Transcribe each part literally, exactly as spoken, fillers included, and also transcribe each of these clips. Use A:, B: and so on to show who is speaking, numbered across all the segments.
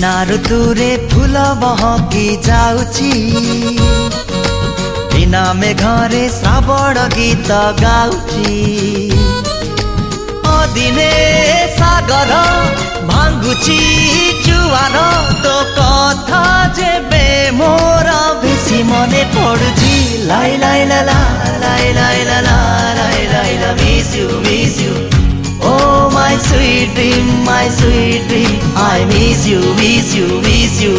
A: बिना ऋतुरे फूल बहकी जाउछि बिना मेघरे श्रावण गीत गाउछि अदिने सागर भांगुछि जुआर तो कथा जेबे मोर बेसी मने पडुछि लाई लाई ला ला लाई लाई ला ला लाई लाई ला miss you miss you Oh my sweet dream, my sweet dream, I miss you, miss you, miss you.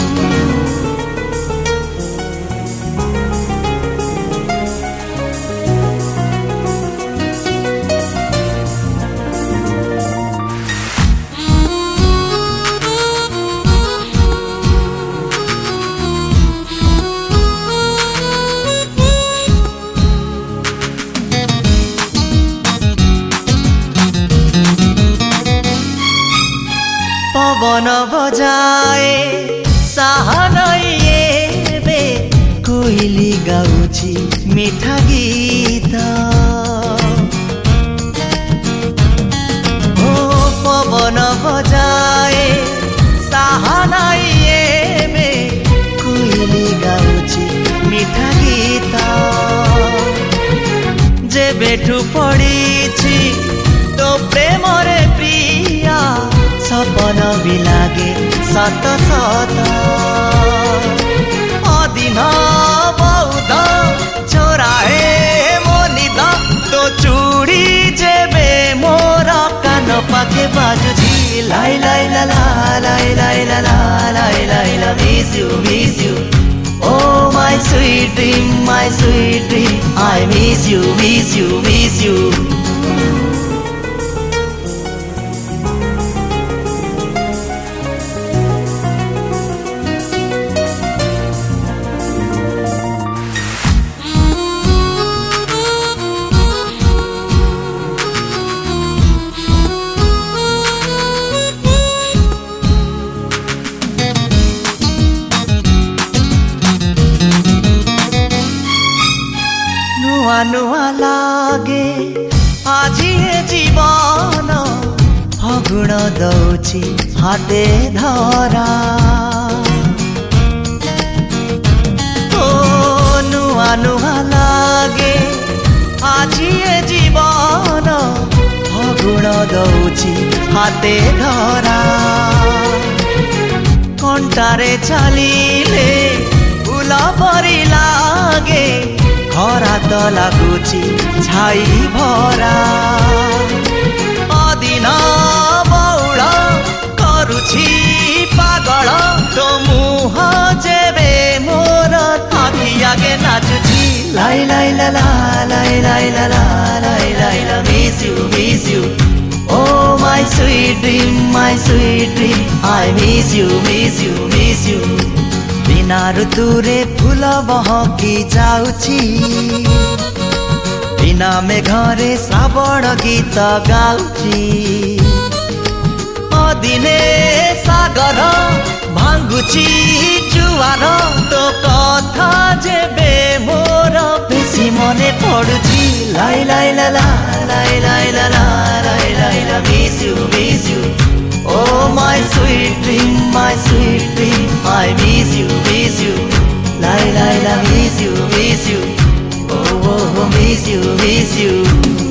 A: पवन बजाए साहनये बे कोइली गाउछि मीठा गीत ओ पवन बजाए साहनये बे कोइली गाउछि मीठा गीत जे बेठु पड़ीछि तो प्रेम रे प्रिया सपन भी लागे सत सत अदिन बहुत छोराए मोनिद तो चूड़ी जेबे मोर कान पाखे बाजुछि लाई लाई ला ला लाई लाई ला ला लाई लाई ला miss you miss you Oh my sweet dream, my sweet dream, I miss you, miss you, miss you. नुआ नुआ लागे आजी हे जीवन फगुण दौछि हाते धरा ओ नुआ नुआ लागे आजी हे जीवन फगुण दौछि हाते धरा कंटारे चलिले फूल परी लागे खरा तो लागुछि छाई भरा अदिन बौल करुछि पागल तो मुह जेबे मोर आखि आगे नाचुछि लाई लाई ला ला लाई लाई ला ला लाई लाई ला miss you miss you Oh my sweet dream, my sweet dream, I miss you, miss you, miss you. बिना ऋतुरे फूल बहकी जाउछि बिना मेघरे श्रावण गीत गाउछि अदिने सागर भांगुछि जुआर तो कथा जेबे मोर बेसी मने पडुछि लाई लाई ला ला लाई लाई ला ला लाई लाई ला miss you miss you Oh my sweet dream, my sweet dream, I miss you, miss you, lie lie la miss you, miss you, oh oh oh miss you, miss you.